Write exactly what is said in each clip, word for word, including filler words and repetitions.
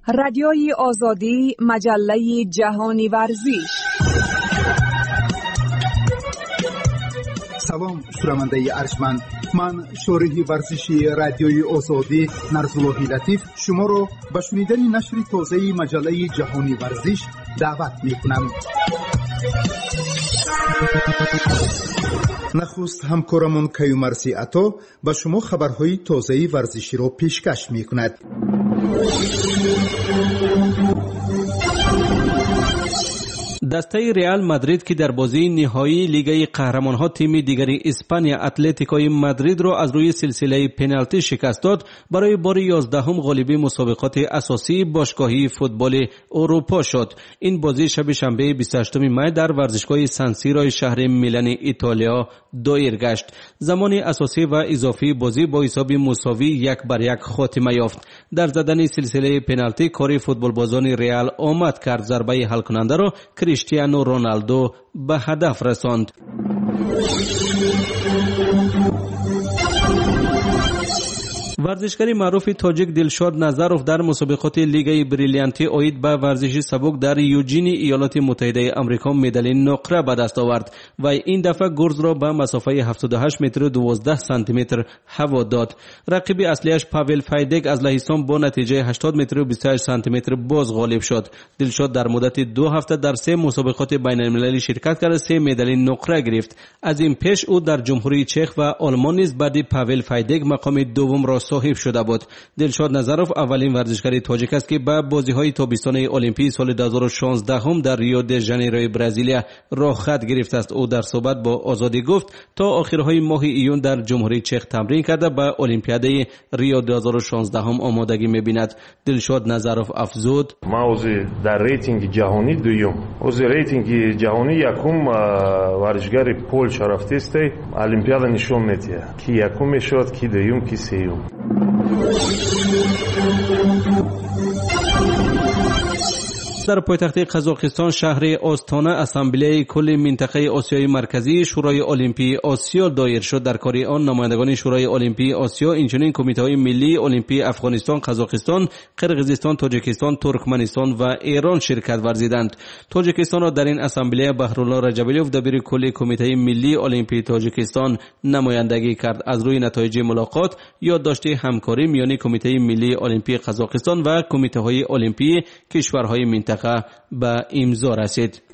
رادیوی آزادی، مجله جهانی ورزش. سلام شنونده ارجمند، من شارح ورزشی رادیوی آزادی نرزاللهی لطیف شما رو به شنیدن نشر تازه مجله جهانی ورزش دعوت میکنم. نخست همکارمون کیومرسی عطا به شما خبرهای تازه ورزشی رو پیشکش میکند. دسته ریال مادرید که در بازی نهایی لیگ قهرمانان تیم دیگری اسپانیا اتلتیکوی مادرید را از روی سلسله پنالتی شکست داد، برای بار یازدهم غالب مسابقات اساسی باشگاهی فوتبال اروپا شد. این بازی شب شنبه بیست و هشتم می در ورزشگاه سان سیرو شهر میلان ایتالیا دایر گشت. زمان اساسی و اضافی بازی با حساب مساوی یک بر یک خاتمه یافت. در زدن سلسله پنالتی کار فوتبالبازان ریال آمد کرد، ضربه حل کننده را کریستیانو رونالدو به هدف رساند. ورزشکار معروف تاجیک دلشاد نظروف در مسابقات لیگ بریلیانتی اوید به ورزش سبک در یوجین ایالات متحده آمریکا مدال نقره به دست آورد و این دفعه گرز را به مسافه هفتاد و هشت متر و دوازده سانتی متر هوا داد. رقیب اصلیش پاول فایدگ از لهستان با نتیجه هشتاد متر و بیست و هشت سانتی متر باز غالب شد. دلشاد در مدت دو هفته در سه مسابقات بین المللی شرکت کرد، سه مدال نقره گرفت. از این پیش او در جمهوری چک و آلمان نیز بعد پاول فایدگ مقام دوم را صاحب شده بود. دلشاد نظروف اولین ورزشکار تاجیک است که به بازی‌های تابستان المپیک سال دو هزار و شانزده هم در ریو د ژانیرو برزیلیا راه خط گرفته است. او در صحبت با آزادی گفت تا آخرهای ماه ایون در جمهوری چک تمرین کرده به المپیاد ریو دو هزار و شانزده هم آمادگی می‌بیند. دلشاد نظروف افزود: ما اوز در ریتینگ جهانی دویم، اوز ریتینگ جهانی یکم ورزشکار پولش رفته است، المپیاد نشون میده کی یکم شد، کی دوم، کی سوم. در پایتخت قزاقستان شهر آستانه اسامبله کل منطقه آسیای مرکزی شورای المپی آسیا دایر شد. در کار آن نمایندگان شورای المپی آسیا اینچنین کمیته‌های ملی المپی افغانستان، قزاقستان، قرقیزستان، تاجیکستان، ترکمنستان و ایران شرکت ورزیدند. تاجیکستان را در این اسامبله بهرالله رجبیلوف دبیر کل کمیته ملی المپی تاجیکستان نمایندگی کرد. از روی نتایج ملاقات یادداشت همکاری میان کمیته ملی المپی قزاقستان و کمیته‌های المپی کشورهای منطقه به امضا رسید.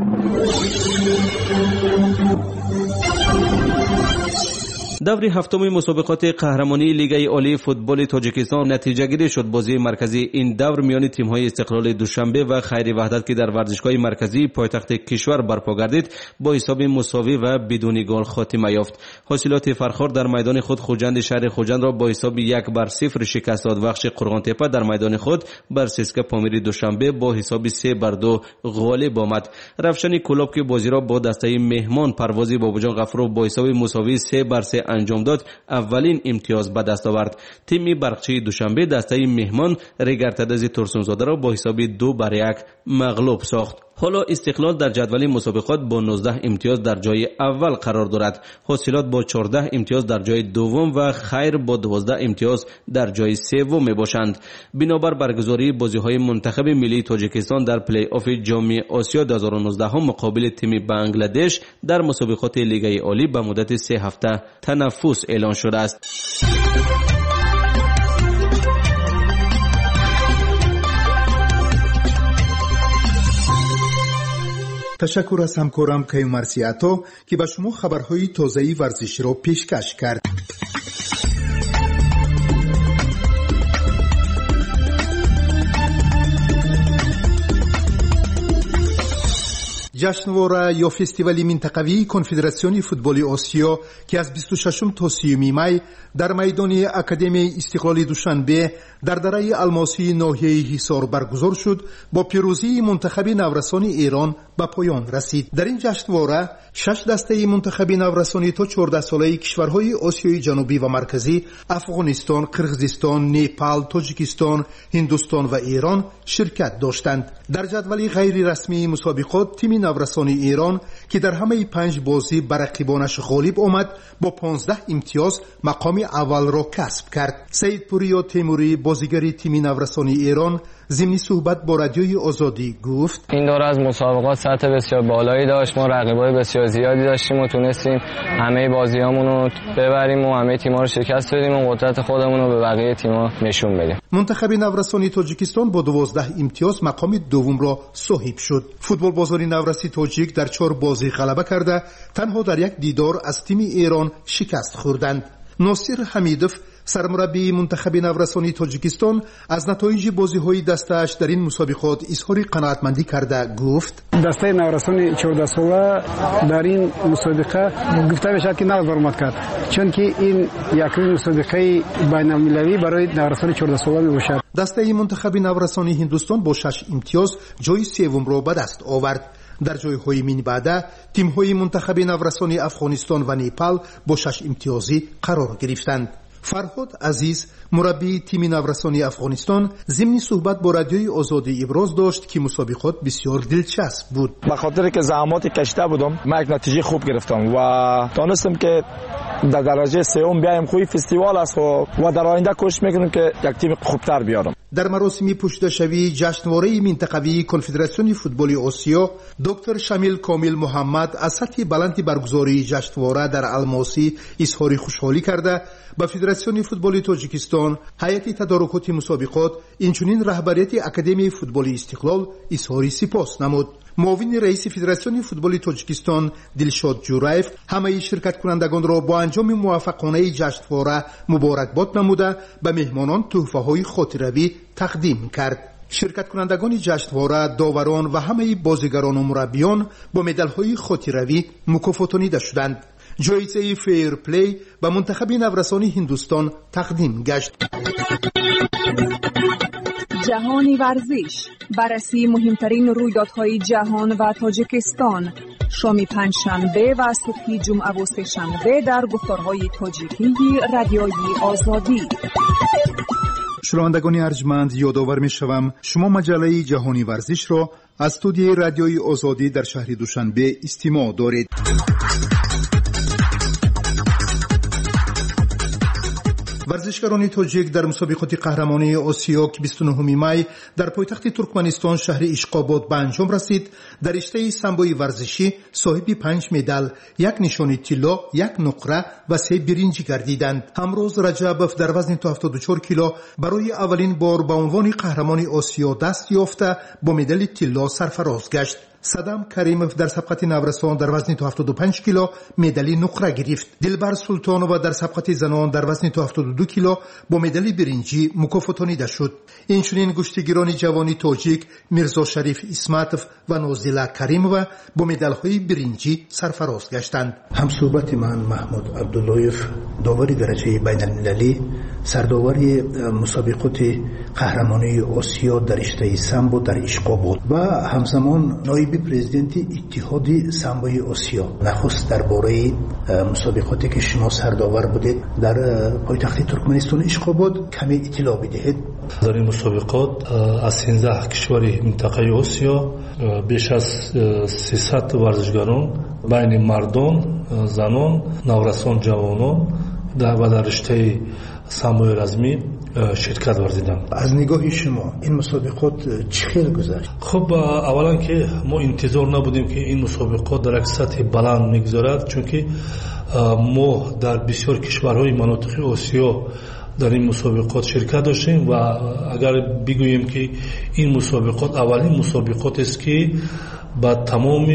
دور هفتم مسابقات قهرمانی لیگ عالی فوتبال تاجیکستان نتیجه گیری شد. بازی مرکزی این دور میان تیم‌های استقلال دوشنبه و خیر وحدت که در ورزشگاه مرکزی پایتخت کشور برپا گردید با حساب مساوی و بدون گل خاتمه یافت. حاصلات فرخار در میدان خود خوجند شهر خوجند را با حساب یک بر صفر شکست داد. بخش قرغان تپه در میدان خود بر سسکا پامیری دوشنبه با حساب سه بر دو غالب آمد. رفشن کلوب که بازی را با دسته مهمان پروازی باباجان غفور با حساب مساوی سه بر سه انجام داد، اولین امتیاز به دست آورد. تیم برقچی دوشنبه دسته مهمان ریگرتدز ترسونزاده را با حساب دو بر یک مغلوب ساخت. حالا استقلال در جدول مسابقات با نوزده امتیاز در جای اول قرار دارد. حاصلات با چهارده امتیاز در جای دوم و خیر با دوازده امتیاز در جای سوم میباشند. بنابر برگزاری بازی‌های منتخب ملی تاجیکستان در پلی آف جام آسیا دو هزار و نوزده هم مقابل تیم بنگلادش در مسابقات لیگ عالی به مدت سه هفته تنفس اعلان شده است. تشکر از همکارم کیومرسی عطا که به شما خبرهای تازه ورزشی را پیشکش کرد. جشنواره یا فستیوال منطقوی کنفدراسیون فوتبال آسیا که از بیست و ششم تا سی می در میدان اکادمی استقلال دوشنبه در دره الماسی ناحیه حصار برگزار شد، با پیروزی منتخب نورسان ایران به پایان رسید. در این جشنواره شش دسته منتخب نورسانی تا چهارده ساله کشورهای آسیای جنوبی و مرکزی افغانستان، قرقیزستان، نیپال، تاجیکستان، هندوستان و ایران شرکت داشتند. در جدول غیر رسمی مسابقات تیم نورسان ایران که در همه پنج بازی بر رقیبانش غالب آمد با پانزده امتیاز مقام اول را کسب کرد. سید پوریا تیموری بازیگر تیم نورسانی ایران ضمن صحبت با رادیوی آزادی گفت این دوره از مسابقات سطح بسیار بالایی داشت. ما رقیبای بسیار زیادی داشتیم و تونستیم همه بازیامون رو ببریم و همه تیم‌ها رو شکست بدیم و قدرت خودمون رو به بقیه تیم‌ها نشون بدیم. منتخب نورسانی تاجیکستان با دوازده امتیاز مقام دوم را صاحب شد. فوتبال بازاری نورسی تاجیک در چهار بازی غلبه کرده تنها در یک دیدار از تیم ایران شکست خوردند. ناصر حمیدوف سرمربی منتخب نورسانی تاجیکستان از نتایج بازی‌های دسته‌اش در این مسابقات اظهار قناعتمندی کرده گفت دسته نورسانی چهارده ساله در این مسابقه گفته میشد که نقد برآمد کرد، چون که این یکمین مسابقه بین‌المللی برای نورسانی چهارده ساله میباشد. دسته منتخب نورسانی هندوستان با شش امتیاز جای سوم را به دست آورد. در جایهای من بعد تیم‌های منتخب نورسانی افغانستان و نیپال با شش امتیازی قرار گرفتند. فرهاد عزیز مربی تیم نورسانی افغانستان ضمن صحبت با رادیوی آزادی ابراز داشت که مسابقات بسیار دلچسب بود. به خاطر که زحمات کشیده بودم من یک نتیجه خوب گرفتم و تونستم که در درجه سوم بیایم. خوی فستیوال است و در آینده کوشش میکنم که یک تیم خوبتر بیارم. در مراسم پشتشوی جشنواره منطقوی کنفدراسیون فوتبال آسیا دکتر شمیل کامل محمد از سطح بلند برگزاری جشنواره در الماسی اظهار خوشحالی کرده به فدراسیون فوتبال تاجیکستان، هیئت تدارکات مسابقات، اینچنین رهبریت اکادمی فوتبال استقلال اظهار سپاس نمود. معاون رئیس فدراسیون فوتبال تاجیکستان دلشاد جورایف همه شرکت کنندگان را با انجام موفقانه جشنواره مبارکباد نموده به مهمانان تحفه‌های خاطره‌ای تقدیم کرد. شرکت کنندگان جشنواره، داوران و همه بازیگران و مربیان با مدال‌های خاطره‌ای مکافاتانیده شدند. جایزه فیر پلی به منتخب نورسانی هندوستان تقدیم گشت. جهانی ورزش، بررسی مهمترین رویدادهای جهان و تاجیکستان، شام پنجشنبه و صبح جمعه و سه‌شنبه در گفتارهای تاجیکی رادیوی آزادی. شنوندگان ارجمند، یادآور می‌شوم شما مجله جهانی ورزش را از استودیوی رادیوی آزادی در شهر دوشنبه استماع دارید. ورزشکاران تاجیک در مسابقات قهرمانی آسیا که بیست و نهم می در پایتخت ترکمنستان شهر اشقاباد به انجام رسید در رشته سامبوی ورزشی صاحب پنج مدال، یک نشان طلا، یک نقره و سه برنج گردیدند. همروز رجبوف در وزن تا هفتاد و چهار کیلو برای اولین بار به عنوان قهرمان آسیا دست یافته با مدال طلا سرفراز گشت. صدام کریموف در سبقت نورسان در وزن تا هفتاد و پنج کیلو مدال نقره گرفت. دلبر سلطانووا در سبقت زنان در وزن تا هفتاد و دو کیلو با مدال برنجی مکافاتانیده شد. اینچنین گشتگیران جوانی تاجیک میرزا شریف اسمتوف و نازیلا کریمووا با مدال‌های برنجی سرفراز گشتند. همصحبت من محمود عبداللهیف، داور درجه بین‌المللی، سرداوری مسابقات قهرمانی آسیا در رشته سامبو در اشقاباد و همزمان نایب پرزیدنت اتحاد سامبوی آسیا. نخست درباره مسابقاتی که شما سرداور بودید در پایتخت ترکمنستان اشقاباد کمی اطلاع بدهید. در این مسابقات از سیزده کشور منطقه آسیا بیش از سیصد ورزشکاران بین مردان، زنان، نورسان، جوانان و در رشته سامبوی رزمی شرکت ورزیدند. از نگاه شما این مسابقات چه خیلی گذشت؟ خب اولا که ما انتظار نبودیم که این مسابقات در یک سطح بلند میگذارد، چون که ما در بسیار کشورهای مناطق آسیا در این مسابقات شرکت داشتیم و اگر بگوییم که این مسابقات اولین مسابقات است که با تمام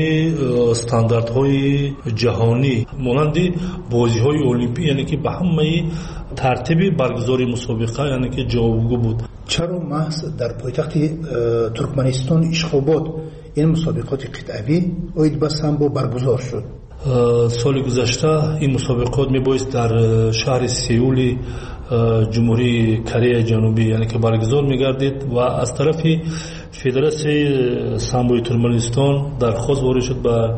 استانداردهای جهانی مانند بازی‌های المپیک، یعنی که به همه ترتیب برگزاری مسابقه یعنی که جایگزین بود. چرا محض در پایتخت ترکمنستان اشقاباد این مسابقات قطعی اوید به سامبو برگزار شد؟ سال گذشته این مسابقات میبایست در شهر سئول جمهوری کره جنوبی یعنی که برگزار میگردید و از طرف فدراسیون سامبوی ترکمنستان درخواست وارد شد به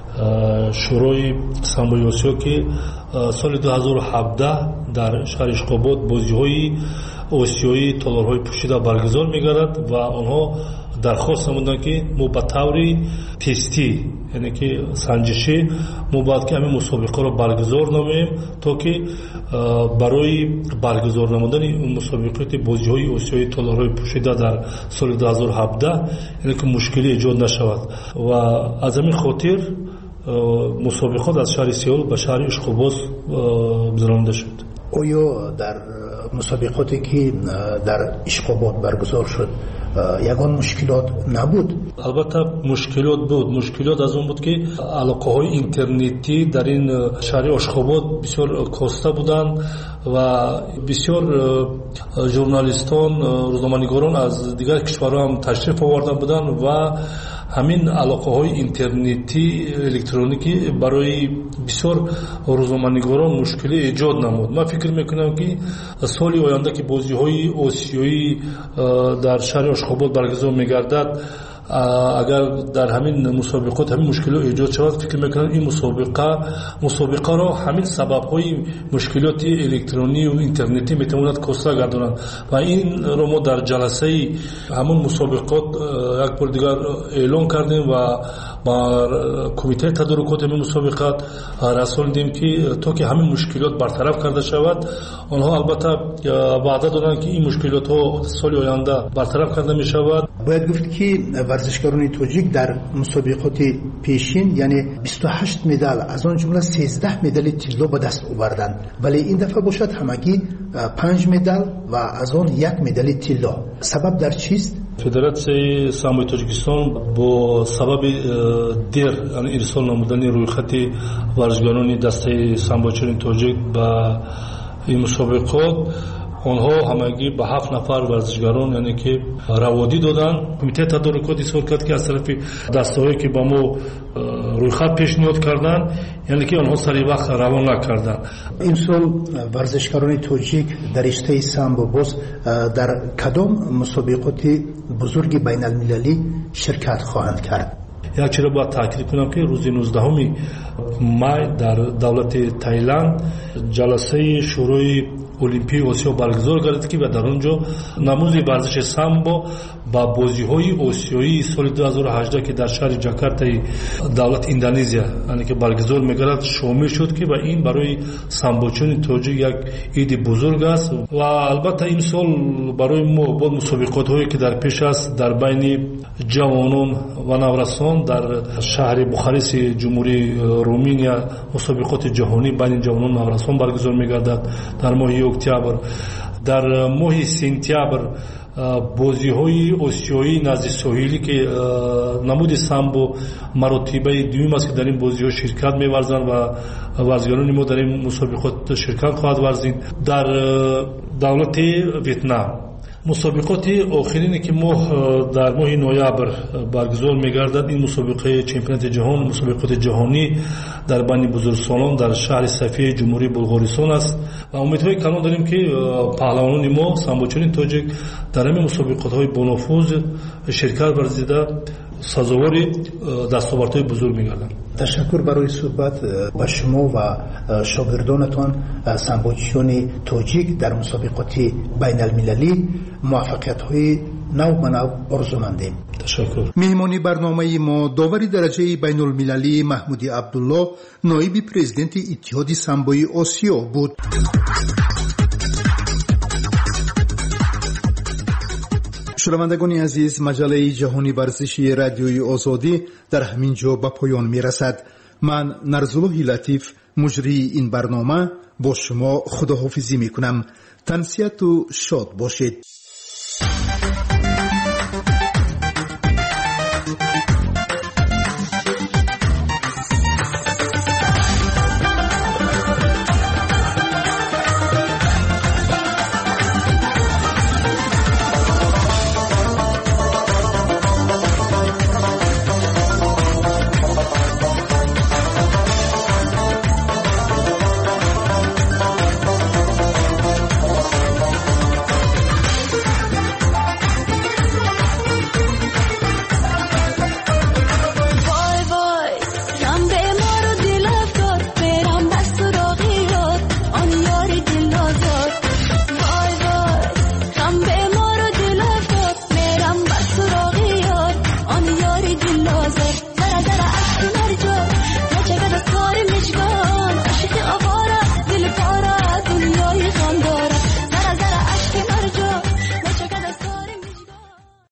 شورای سامبوی آسیا که سال دو هزار و هفده در شهر اشقاباد بازی‌های آسیایی تالارهای پوشیده برگزار می‌گردد و آنها درخواست نمودن که ما به طور تستی یعنی که سنجشی ما باید که همین مسابقه رو برگزار نماییم تا که برای برگزار نمودن این مسابقات بازی های آسیایی تالارهای پوشیده در سال دو هزار و هفده یعنی که مشکلی ایجاد نشود و از همین خاطر مسابقات از شهر سئول به شهر اشخاباد گذرانده شد. آیا در مسابقاتی که در اشخاباد برگزار شد یگان مشکلات نبود؟ البته مشکلات بود. مشکلات از اون بود که علاقه های اینترنتی در این شهر اشخاباد بسیار کاسته بودند و بسیار ژورنالیستان روزنامه‌نگاران از دیگر کشورها هم تشریف آورده بودند و همین علاقه های اینترنتی الکترونیکی برای بسیار روزنامه‌نگاران مشکلی ایجاد نمود. من فکر میکنم که سال آینده که بازی های آسیایی در شهر اشخاباد برگزار میگردد اگر در همین مسابقات همین مشکلات ایجاد شود فکر میکنم این مسابقه مسابقه را همین سبب های مشکلات الکترونی و اینترنتی میتواند کاسته گرداند و این را ما در جلسه همون مسابقات یک بار دیگر اعلام کردیم و با کمیته تدارکات همین مسابقات رساندیم که تا که همین مشکلات برطرف کرده شود آنها البته وعده دادند که این مشکلات ها سال آینده برطرف کرده می شود. باید گفت که ورزشکاران تاجیک در مسابقات پیشین یعنی بیست و هشت مدال از آن جمله سیزده مدال طلا به دست آوردند ولی این دفعه باشد همگی پنج مدال و از آن یک مدال طلا. سبب در چیست؟ فدراسیون سامبو تاجیکستان با سبب دیر یعنی ارسال نمودن رویخط ورزشکاران دسته سامبوچران تاجیک به این مسابقات آنها همگی به هفت نفر ورزشکاران یعنی که روادی دادن. کمیته تدارکات اظهار کرد که از طرف دسته‌هایی که با ما رویخط پیشنهاد کردن یعنی که آنها سری وقت روان نکردن. این سال ورزشکاران تاجیک در رشته سامبو باز در کدام مسابقات بزرگ بین المللی شرکت خواهند کرد؟ یک چیز را باید تاکید کنم که روز نوزدهم مای در دولت تایلند جلسه شورای المپیک آسیا برگزار گردید که و در آنجا نموز ورزش سامبو با بازی‌های آسیایی سال دو هزار و هجده که در شهر جاکارتا دولت اندونزیا یعنی که برگزار می‌گردد شامل شد که و این برای سامبوچان تاجیک یک عید بزرگ است و البته این سال برای ما با مسابقات‌هایی که در پیش است در بین جوانان و نورسان در شهر بوخارست جمهوری رومانیا مسابقات جهانی بین جوانان و نورسان برگزار می‌گردد. در ماه اکتبر در ماه سپتامبر بازی های آسیایی نزد ساحلی که نمود سامبو مراتبه دوم است که در این بازی ها شرکت می‌ورزند و ورزشکاران ما در این مسابقات شرکت خواهد ورزید. در دولت ویتنام مسابقات آخرینی که ما در ماه نوامبر برگزار می‌گردد این مسابقه چمپیونات جهان مسابقات جهانی در بین بزرگسالان در شهر صفیه جمهوری بلغارستان است و امیدهای کلان داریم که پهلوانان ما سامبوچران تاجیک در این مسابقات‌های بانفوذ شرکت ورزیده سزاوار دستاوردهای بزرگ می‌گردند. تشکر برای صحبت با شما و شاگردانتان سامبوچران تاجیک در مسابقات بین المللی موفقیت‌های نو به نو آرزو مندیم. تشکر. مهمانی برنامه ما داوری درجه بین المللی محمودی عبدالله نایب پرزیدنت اتحاد سامبوی آسیا بود. شنوندگان عزیز، مجله جهانی ورزشی رادیوی آزادی در همین جا به پایان می رسد. من نرزالله لطیف مجری این برنامه با شما خداحافظی می کنم. تنسیت و شاد باشید.